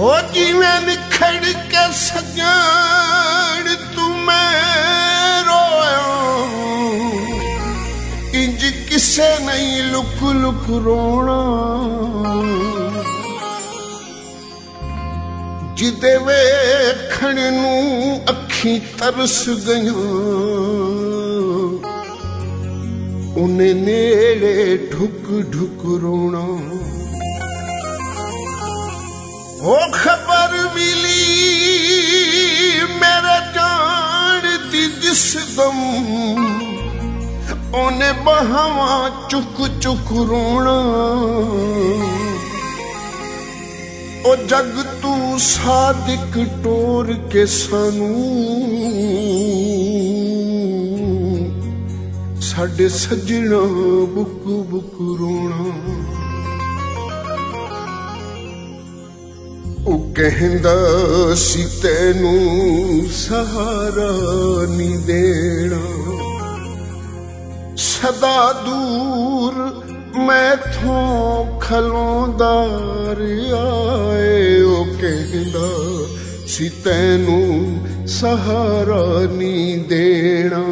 हो जिवें निखड़ के सजन तू मैं रोया, इंज किसे नहीं लुक लुक रोना, जिदे वेखण नू अखी तरस गईयां, उन्हें नेड़े ढुक ढुक रोना। ओ खबर मिली मेरे जान दी जिस दम, उन्हें बहावा चुक चुक रोना। ओ जग तू सादिक टोर के सानू, साडे सजना बुक बुक रोना। ओ कहंदा सी तैनू सहारा नी देना, सदा दूर मैथों खलोंदा आए। ओ कहंदा सी तैनू सहारा नी देना।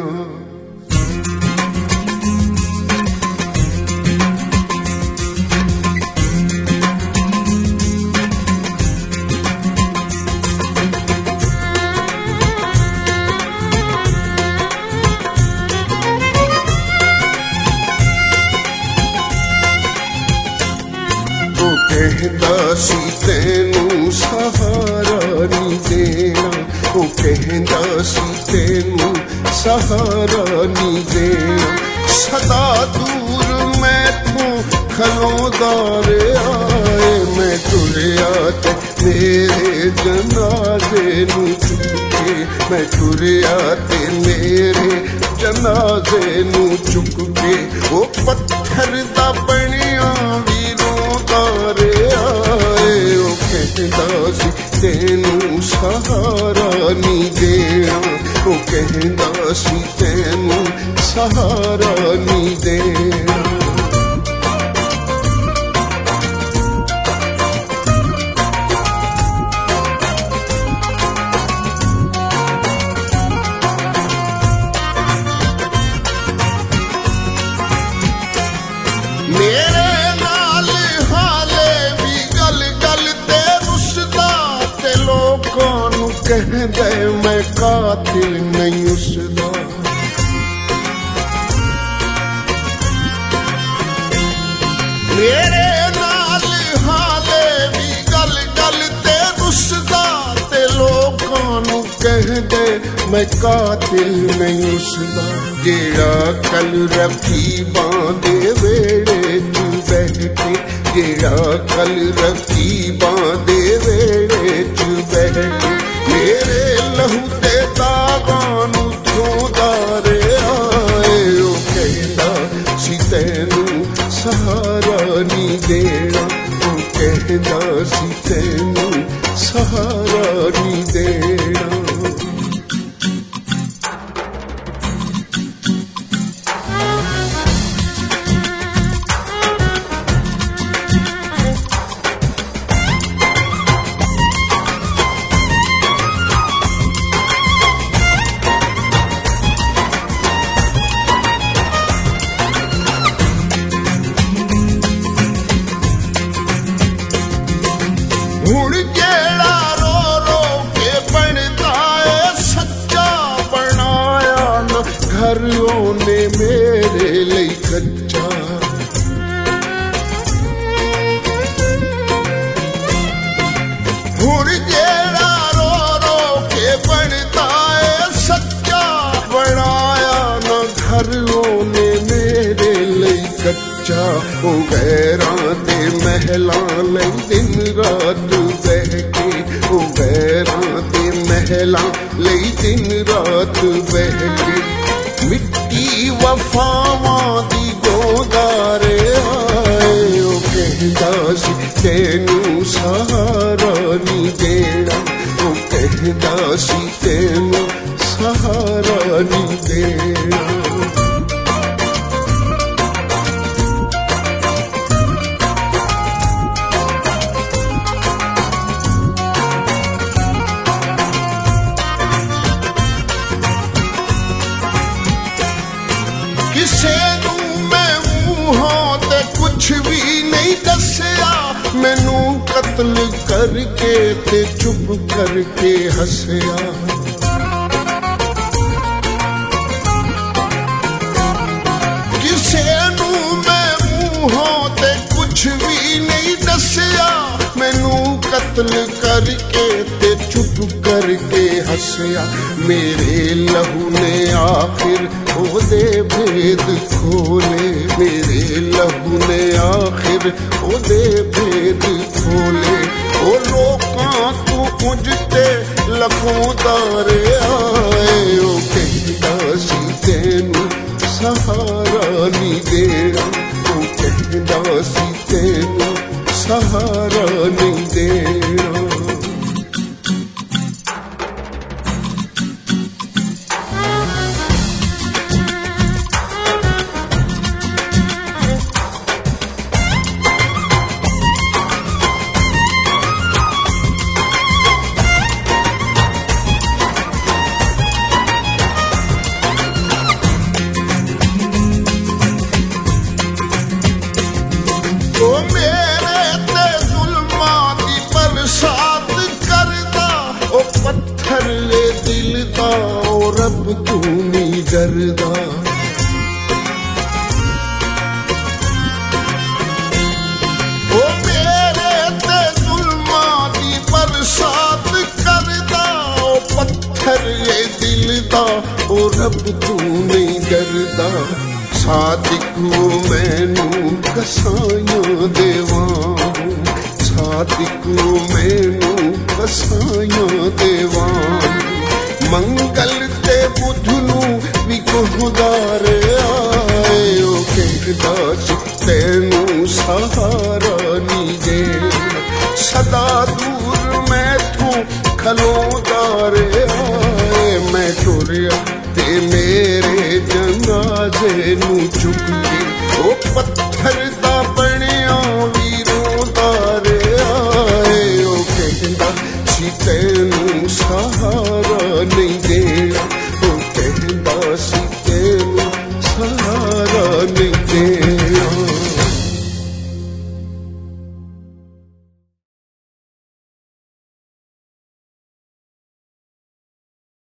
कहंदा सी तैनू सहारा नी देना, ओ कहंदा सी तैनू सहारा नी देना, सदा दूर मैथों खलोंदा आए। मैं टुरिया ते मेरे जनाजे नू चुके, मैं टुरिया ते मेरे जनाजे नू चुक के, ओ पत्थर दा बनिया रे आए। ओ कहंदा सी तैनू सहारा नी देना, ओ कहंदा सी तैनू सहारा नी देना। मेरे नाल हाले भी गल गल ते रुसदा, ते लोकां नू कहंदे मैं कातिल नहीं उसदा। मेरे नाल हाले भी गल गल ते रुसदा, ते लोकां नू कहंदे मैं कातिल नहीं उसदा। जेड़ा कल रकीबां दे वेड़े तू बैठे, जेड़ा कल रकीबां दे वेड़े तू बैठे, मेरे लहू ते दागां नू धोंदा आए। ओ कहंदा सी तैनू सहारा नी देना, ओ कहंदा सी तैनू सहारा नी देना। हुण जेड़ा रो रो के बनदा है सच्चा, बनाया न घर ओने मेरे लिए कच्चा। हुण जेड़ा रो रो के बनदा है सच्चा, बनाया न घर ओने मेरे लिए कच्चा। ओ गैरां दे महलां लई दिन रात बह के, ओ गैरां दे महलां लई दिन रात बह के, मिट्टी वफावां दी गोदारे आए। ओ कहंदा सी तैनू सहारा नी देना, ओ कहंदा सी तैनू सहारा नी देना। मैनू कत्ल करके ते चुप करके हसया। किसे नू मैं मूहों ते कुछ भी नहीं दसिया, मैनू कत्ल करके ते चुप करके हसया। मेरे लहू ने आखिर ओदे भेद खोले, मेरे लहू ने आखिर ओदे भेद खोले। ओ लोकां तू उजते लखों तारे आए, ओ कहदा सी तेनू सहारा नी देना, ओ कहदा सी तेनू सहारा नहीं देना। ओ मेरे ते जुल्मां दी बरसात करदा, ओ पत्थर ले दिल दा, ओ रब तू नहीं डरदा। ओ मेरे ते जुल्मां दी बरसात करदा, ओ पत्थर ले दिल दा, ओ रब तू नहीं डरदा। सादिक मैनू कसाइयां देवां, सादिक मैनू कसाइयां देवां। मंगल ते बुध नू भी गुहदार आए, ओ कहदा सी तेनू सहारा नी देना। सदा दूर मैथों खलोदार आए, मैं टुरया ते मेरे जनाजे नू चुक के, ओ पत्थर दा बनिया वी रोंदा आए, ओ कहदा सी तेनू सहारा नहीं देना, ओ कहदा सी